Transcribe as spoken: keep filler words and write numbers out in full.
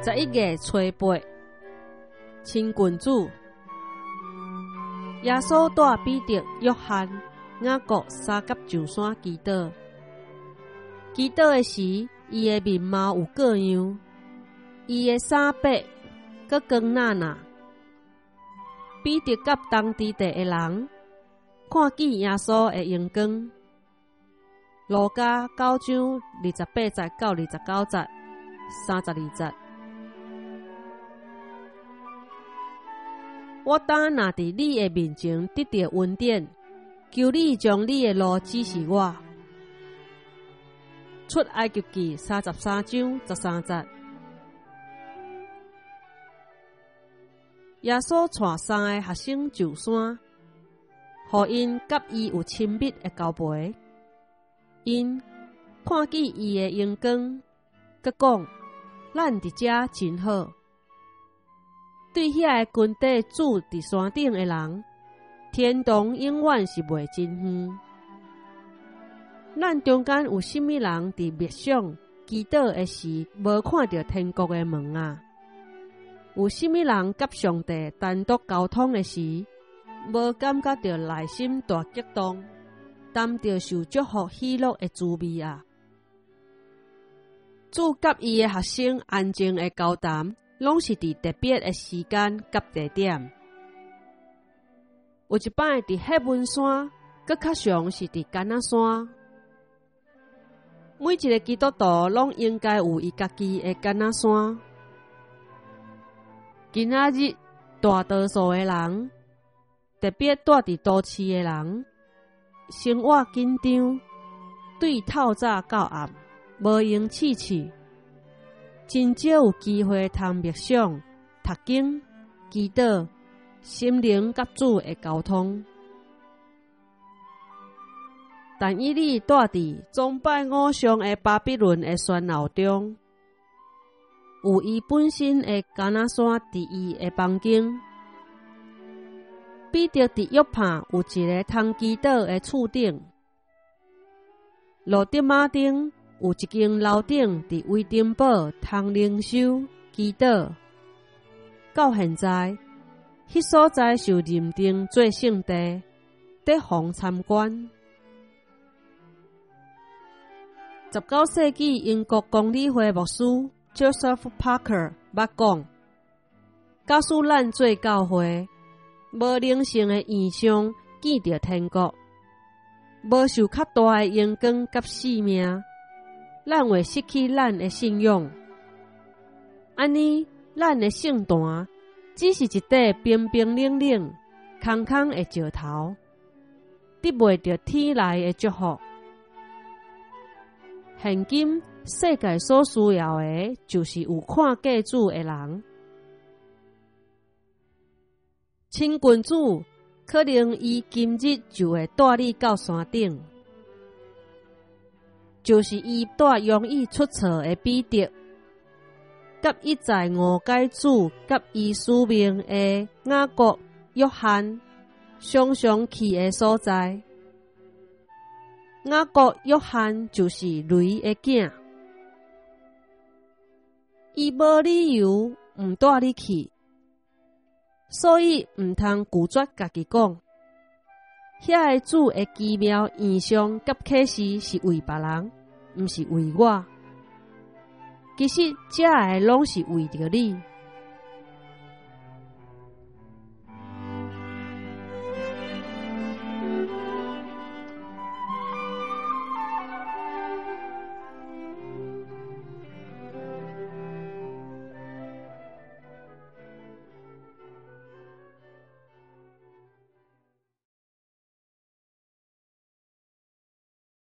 十一月初八，亲君主。耶稣带彼得、约翰、雅各三甲上山祈祷。祈祷的时，伊的面貌有各样，伊的衫白，佮光纳纳。彼得甲当地地的人看见耶稣的阳光。路加九章二十八节到二十九节，三十二节。我当若伫你的面前得到恩典，求你将你的路指示我。出埃及記三十三章十三節。耶穌帶三個學生上山，互因甲伊有親密的交陪。因看見伊的陽光，佮講：咱佇遮真好。對遐個軍隊住佇山頂的人，天堂永遠是袂真遠。咱中間有甚物人佇滅想祈禱的時，無看到天國的門啊？有甚物人甲上帝單獨溝通的時，無感覺到內心大激動，談到受祝福喜樂的滋味啊？主甲伊的學生安靜的交談，攏是佇特別的時間甲地點。有一擺佇黑文山，佮較常是佇橄欖山。每一個基督徒攏應該有伊家己的橄欖山。今仔日大多數的人，特別住佇都市的人，生活緊張，對透早到暗，無閒試試，真少有機會通默想、讀經、祈禱、心靈甲主的溝通。但以理住佇崇拜偶像的巴比倫的喧鬧中，有伊本身的橄欖山佇伊的房間。彼得佇約帕有一個通祈禱的厝頂，路德馬頂有一間樓頂佇威登堡通靈修祈禱。到現在，迄所在受認定做聖地，得互參觀。十九世紀英國公理會牧師 Joseph Parker 捌講：假使咱做教會，無靈性的異象見到天國，無受較大的陽光甲使命，咱會失去咱的信仰。安尼，咱的聖壇只是一塊冰冰冷冷、空空的石頭，得袂到天來的祝福。現今世界所需要的，就是有看見主的人。親君主可能伊今日就會帶你到山頂，就是伊帶容易出錯的彼得，甲一再誤解主甲伊使命的雅各、約翰，常常去的所在。雅各、約翰就是雷的囝，伊無理由毋帶你去，所以毋通拒絕家己講。遐個主的奇妙異象甲啟示是為別人，毋是為我。其實這個攏是為着你。